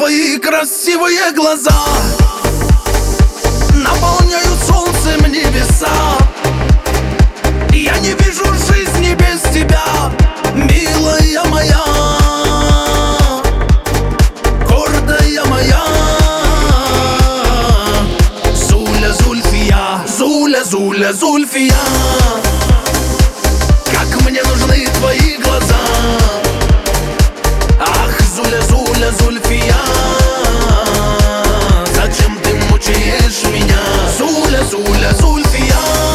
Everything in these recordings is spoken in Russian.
твои красивые глаза наполняют солнцем небеса. Я не вижу жизни без тебя, милая моя, гордая моя. Зуля, Зульфия, Зуля, Зуля, Зульфия, как мне нужны твои глаза. Ах, Зуля, Зуля, Зульфия, зачем ты мучаешь меня? Зуля, Зуля, Зульфия,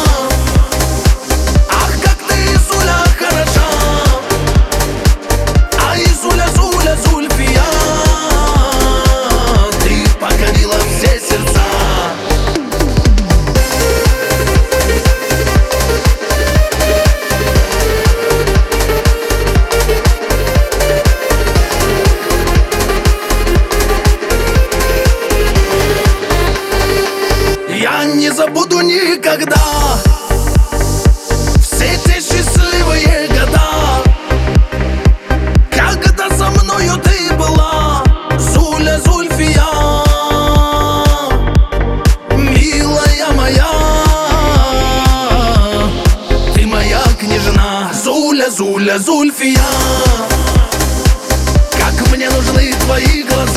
ах, как ты, Зуля, хороша. Ай, Зуля, Зуля, Зульфия, ты покорила все сердца. Я не забуду никогда все те счастливые года, когда со мною ты была, Зуля, Зульфия, милая моя. Ты моя княжна, Зуля, Зуля, Зульфия, как мне нужны твои глаза.